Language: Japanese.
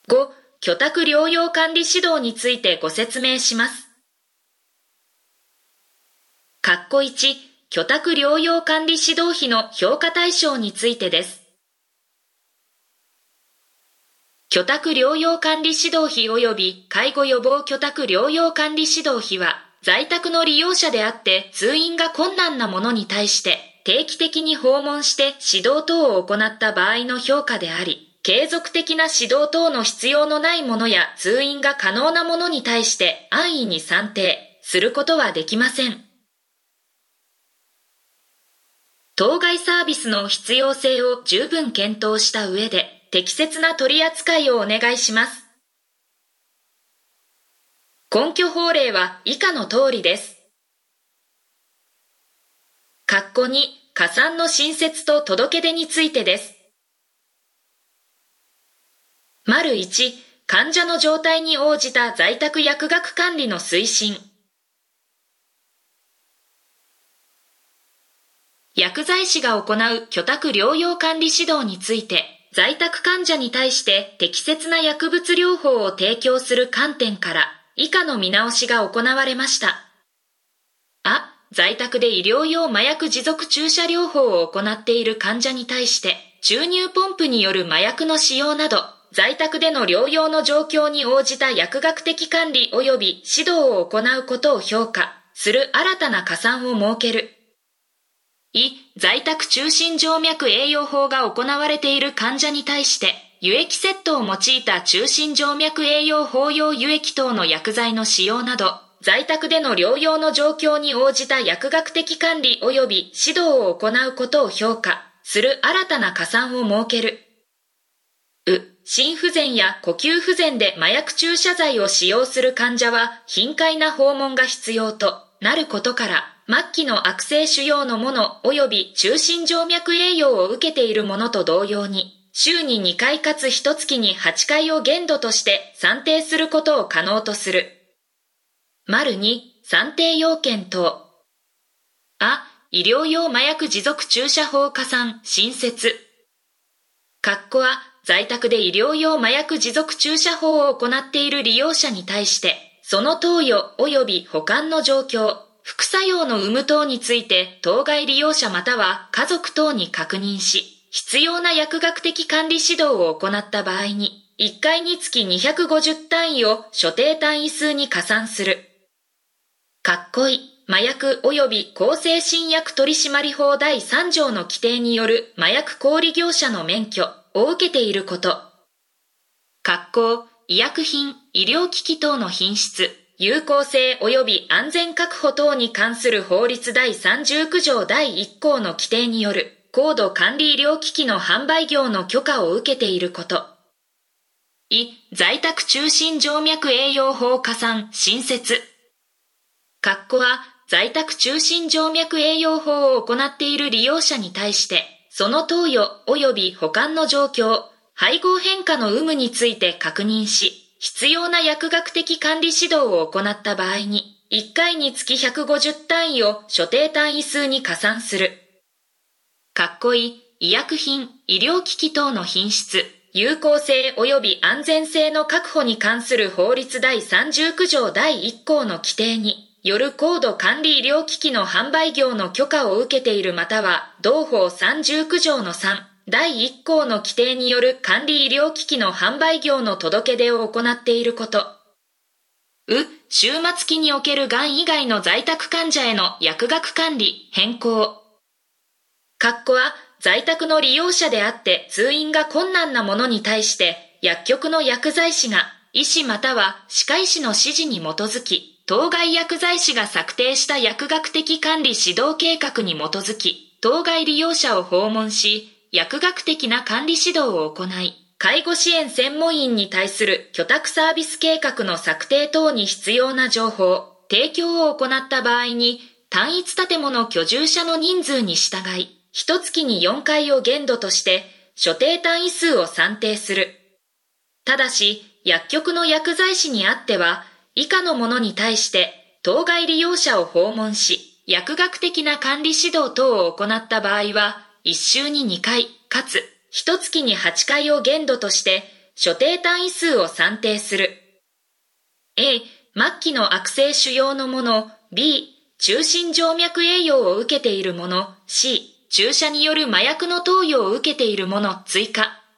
5、居宅療養管理指導についてご説明します。1、居宅療養管理指導費の評価対象についてです。居宅療養管理指導費及び介護予防居宅療養管理指導費は、在宅の利用者であって通院が困難な者に対して定期的に訪問して指導等を行った場合の評価であり、継続的な指導等の必要のない者や通院が可能な者に対して安易に算定することはできません。当該サービスの必要性を十分検討した上で、適切な取り扱いをお願いします。根拠法令は以下の通りです。2、加算の新設と届け出についてです。1、患者の状態に応じた在宅薬学管理の推進。薬剤師が行う居宅療養管理指導について、在宅患者に対して適切な薬物療法を提供する観点から、以下の見直しが行われました。在宅で医療用麻薬持続注射療法を行っている患者に対して、注入ポンプによる麻薬の使用など、在宅での療養の状況に応じた薬学的管理及び指導を行うことを評価する新たな加算を設ける。在宅中心静脈栄養法が行われている患者に対して、輸液セットを用いた中心静脈栄養法用輸液等の薬剤の使用など、在宅での療養の状況に応じた薬学的管理及び指導を行うことを評価する新たな加算を設ける。心不全や呼吸不全で麻薬注射剤を使用する患者は頻回な訪問が必要となることから、末期の悪性腫瘍のもの及び中心静脈栄養を受けているものと同様に、週に2回かつ1月に8回を限度として算定することを可能とする。2、算定要件等。医療用麻薬持続注射法加算新設。在宅で医療用麻薬持続注射法を行っている利用者に対して、その投与及び保管の状況、副作用の有無等について当該利用者または家族等に確認し、必要な薬学的管理指導を行った場合に、1回につき250単位を所定単位数に加算する。麻薬及び向精神薬取締法第3条の規定による麻薬小売業者の免許を受けていること。医薬品、医療機器等の品質、有効性及び安全確保等に関する法律第39条第1項の規定による高度管理医療機器の販売業の許可を受けていること。在宅中心静脈栄養法加算新設。在宅中心静脈栄養法を行っている利用者に対して、その投与及び保管の状況、配合変化の有無について確認し、必要な薬学的管理指導を行った場合に、1回につき150単位を所定単位数に加算する。医薬品、医療機器等の品質、有効性及び安全性の確保に関する法律第39条第1項の規定による高度管理医療機器の販売業の許可を受けているまたは、同法39条の3、第1項の規定による管理医療機器の販売業の届け出を行っていること。終末期におけるがん以外の在宅患者への薬学管理変更。在宅の利用者であって通院が困難な者に対して薬局の薬剤師が医師または歯科医師の指示に基づき、当該薬剤師が策定した薬学的管理指導計画に基づき、当該利用者を訪問し、薬学的な管理指導を行い、介護支援専門員に対する居宅サービス計画の策定等に必要な情報、提供を行った場合に、単一建物居住者の人数に従い、一月に4回を限度として、所定単位数を算定する。ただし、薬局の薬剤師にあっては、以下の者に対して、当該利用者を訪問し、薬学的な管理指導等を行った場合は、1週に2回、かつ、一月に8回を限度として、 所定単位数を算定する。A、末期の悪性腫瘍のもの、B、中心静脈栄養を受けているもの、C、注射による麻薬の投与を受けているもの、追加。